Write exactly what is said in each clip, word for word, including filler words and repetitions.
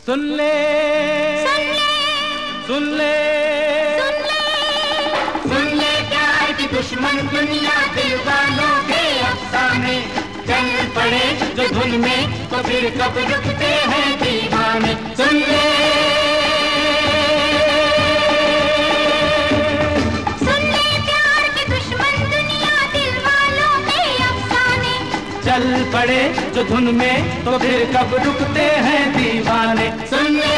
सुन ले सुन ले सुन ले सुन ले सुन ले प्यार की दुश्मन दुनिया दीवानों के अफसाने चल पड़े जो धुन में तो फिर कब रुकते हैं दीवाने। सुन ले सुन ले प्यार की दुश्मन दुनिया दिल वालों के अफसाने चल पड़े जो धुन में तो फिर कब रुकते हैं दीवाने। सुन ले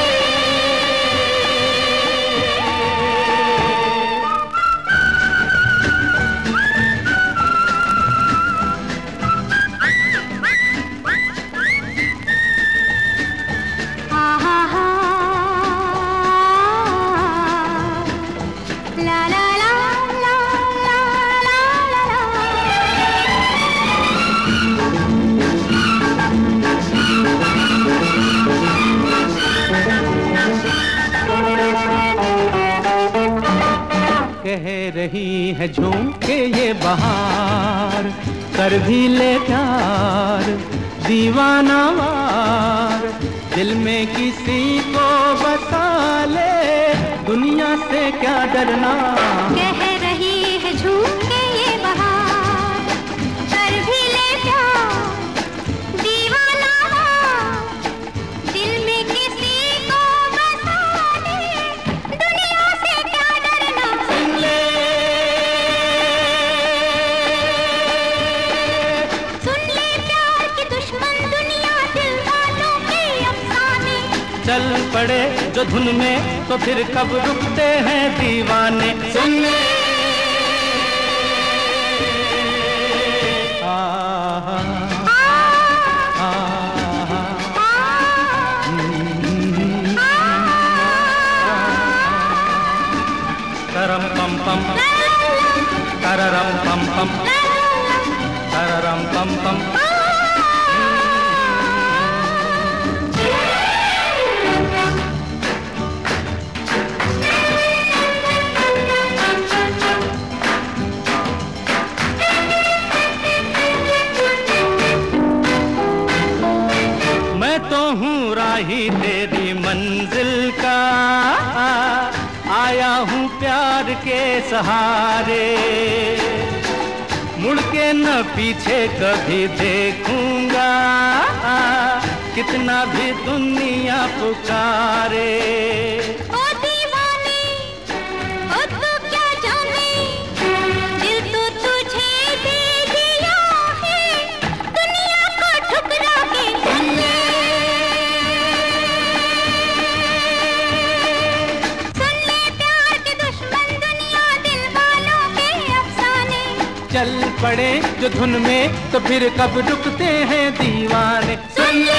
कह रही है झूम के ये बहार कर भी ले प्यार दीवाना वार दिल में किसी को बसा ले दुनिया से क्या डरना। कह रही है झूम के ये बहार कर भी ले प्यार दीवाना वार दिल में किसी को बसा ले दुनिया से क्या डरना। सुन ले सुन ले प्यार की दुश्मन दुनिया दिल वालों के अफसाने चल पड़े जो धुन में तो फिर कब रुकते हैं दीवाने। सुन ले आ, आ, आ, तरम पम पम तररम पम पम तररम पम पम। मैं तो हूँ राही तेरी मंजिल का आया हूँ प्यार के सहारे मुड़ के न पीछे कभी देखूंगा कितना भी दुनिया पुकारे। ओ दीवाने ओ तू क्या जाने दिल तो तुझे दे दिया है दुनिया को ठुकरा के। सुन ले सुन ले प्यार की दुश्मन दुनिया दिल वालों के अफसाने चल पड़े जो धुन में तो फिर कब रुकते हैं दीवाने। सुन ले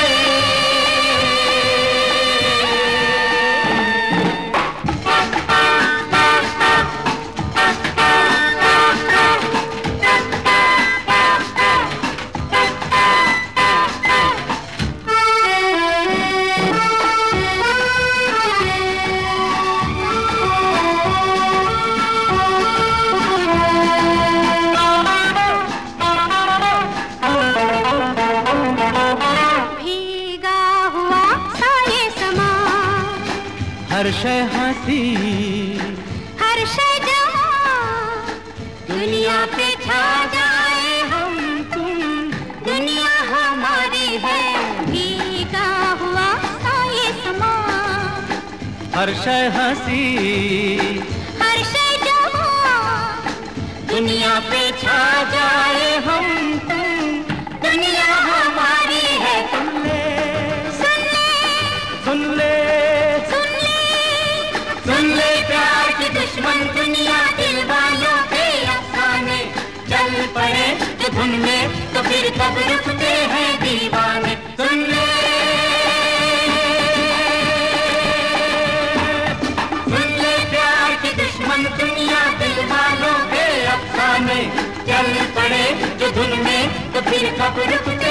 हर शय हंसी हर शय जवां दुनिया पे छा जाए हम तुम दुनिया हमारी है भीगा हुआ साये समा। हर शय हंसी हर शय जवां दुनिया पे छा जाए हम तुम दुनिया हमारी है। सुन ले सुन ले सुन ले सुन ले प्यार की दुश्मन दुनिया दिल वालों के अफसाने चल पड़े जो धुन में तो फिर कब रुकते हैं दीवाने। सुन ले सुन ले प्यार की दुश्मन दुनिया दिल वालों के अफसाने चल पड़े जो धुन में तो फिर कब रुकते